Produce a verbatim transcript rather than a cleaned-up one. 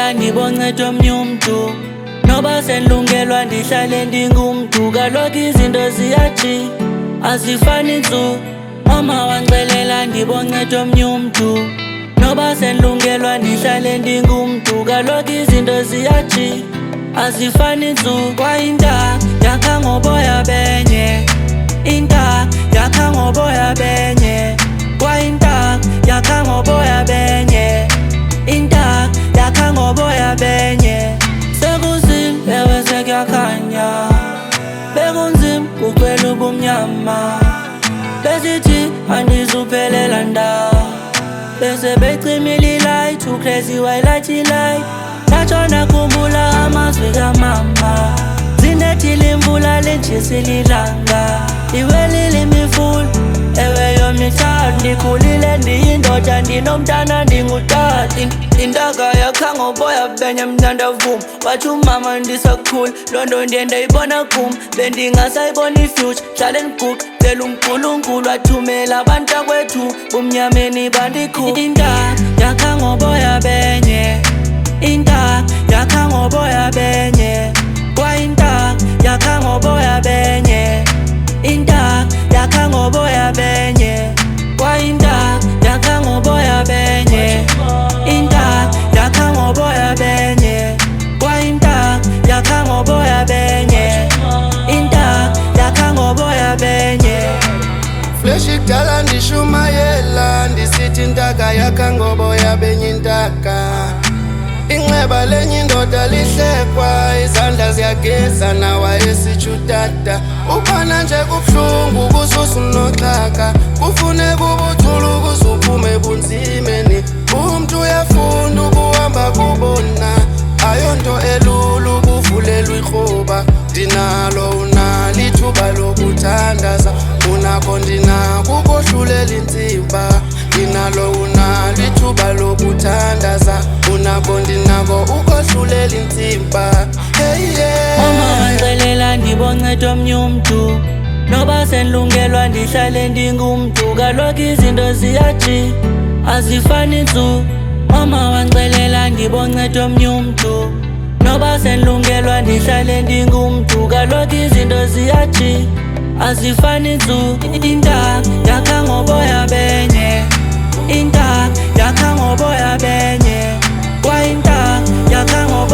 wangixelela ndiboncedo omnye umntu, noba senilungelwa ndihlale ndingumntu. Kaloku izinto ziyajika azifani ntsu. Mama wangixelela ndiboncedo omnye umntu, noba senilungelwa ndihlale ndingumntu. Kaloku izinto ziyajika azifani ntsu. Kwayinta yakha ngoboya benye, inta yakha ngoboya benye. Kwayinta yakha ngoboya benye, inta yakha ngoboya benye. Sekunzima ewe sekuyakhanya, bekunzima kukhwela ubumnyama. Besithi andizuphelela ndawo, bese becimile ilight, ucrazy wayilight ilight. Ndatshona khumbula amazwi kamama, zinethile imvula lenjisile ilanga. Iwelile imifula ewe yomithalo, ndikhulile ndiyindoda ndinomntana ndingutati. Intaka yakha ngoboya benye mntandavuma, wathi umama ndisakhula loo nto ndiye ndayibona kum. Bendingasayibona ifuture hlale ndiguqa, phela uNkulunkulu wathumela abantakwethu bumnyameni bandikhupha. Inta yakha ngoboya benye, inta yakha ngoboya benye. Kwayinta yakha ngoboya benye, inta yakha ngoboya benye. Kwayinta yakha ngoboya benye, inta yakha ngoboya benye. Kwayinta yakha ngoboya benye, inta yakha ngoboya benye. Fleshi kudala ndishumayela, ndisithi intaka yakha ngoboya benye intaka. Inxeba lenye indoda lihlekwa, izandla ziyageza nawa esitshutata. Ubona nje kubuhlungu kususa unoxaka, kufuneka ubuthulu kuzuphume ebunzimeni. Umntu uyafunda ukuhamba kubona, ayonto elula ukuvulelwa ikroba. Ndinalo unalo ithuba lokuthandaza, unakho ndinako ukohlulela intsiba. Ndinalo unalo ithuba lokuthandaza, unakho ndinako ukohlulela intsiba. Hey yeah. Mama wangixelela ndiboncedo omnye umntu, noba senilungelwa ndihlale ndingumntu. Kaloku izinto ziyajika azifani ntsu. Mama wangixelela ndiboncedo omnye umntu, noba senilungelwa ndihlale ndingumntu. Kaloku izinto ziyajika azifani ntsu. Inta yakha ngoboya benye, inta yakha ngoboya benye. Kwayinta yakha ngoboya